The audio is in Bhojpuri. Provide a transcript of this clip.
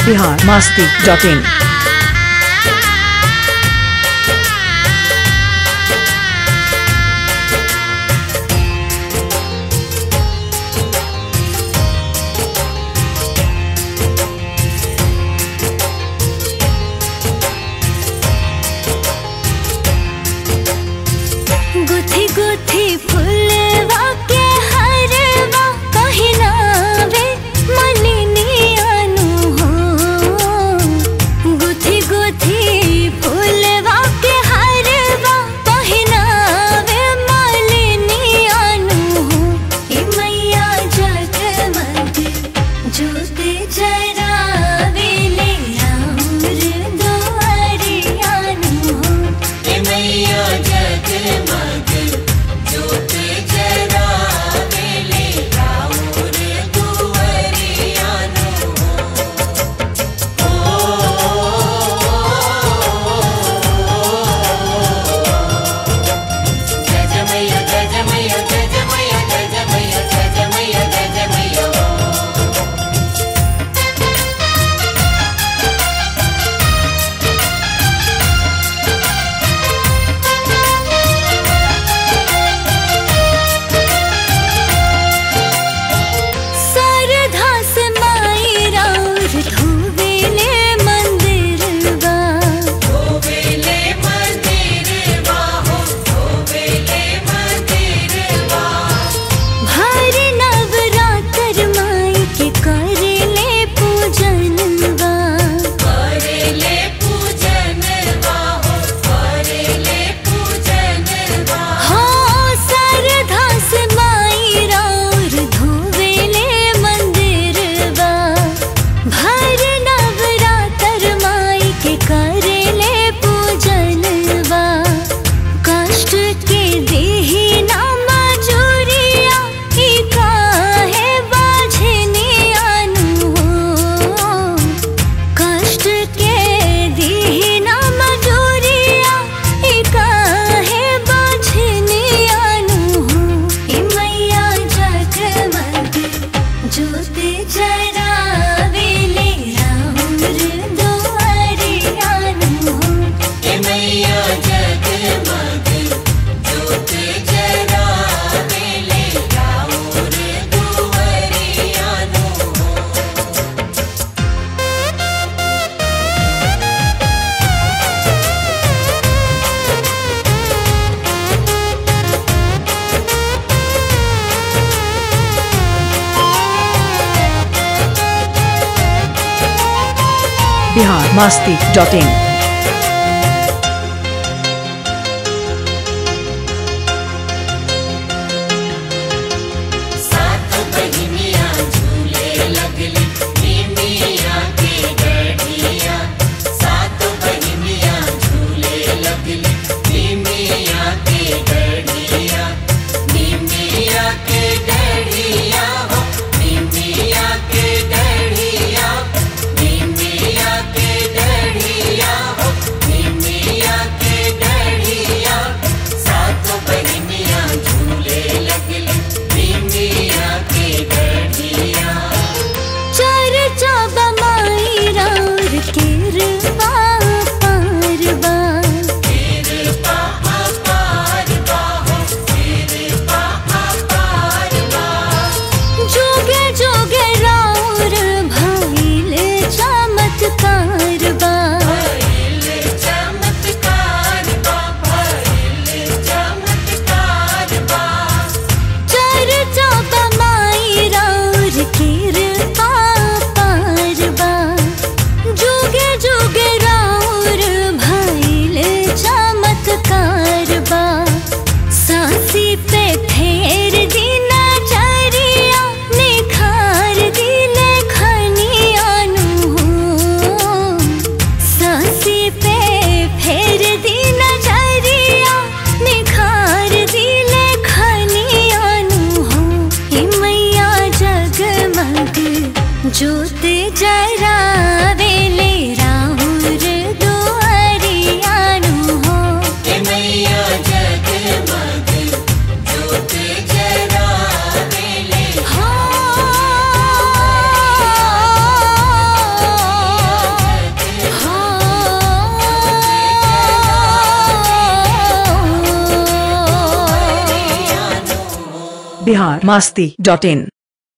biharmasti.in। गुथी गुथी फुलवा के हरवा कहीं नावे मलिनियानु हो। गुथी गुथी फुलवा के हरवा कहीं नावे मलिनियानु हो। ए मैया जगमग ज्योति जरावेले राउर दुआरियानु हो। ए मैया जगमग ज्योत जरावेले राउर दुआरियानु जय जय मैया जय जय मैया जय जय मैया जय जय मैया जय जय मैया जय जय मैया सरधा से माई राउर धोवेले मंदिरवा। धोवेले मंदिरवा हो धोवेले मंदिरवा भर नवरात्र माई के करेले पूजनवा। करेले पूजनवा हो करेले पूजनवा हाँ सरधा से माई राउर धोवेले मंदिरवा। भर नवरात्र माई के करेले पूजनवा। कष्ट के देहि ना मजूरिया ई काहे बाझनियानु हो। कष्ट के देहि ना मजूरिया ई काहे बाझनियानु हो। ए मैया जगमग ज्योति जरावेले राउर दुआरियानु हो। ए मैया जगमग ज्योत जरावेले राउर दुआरियानु biharmasti.in। सात बहिनिया झूले लगली निमिया के गढ़िया। सात बहिनिया झूले लगली निमिया के गढ़िया। निमिया के गढ़िया हो निमिया के गढ़िया। निमिया के गढ़िया बिहार मस्ती.in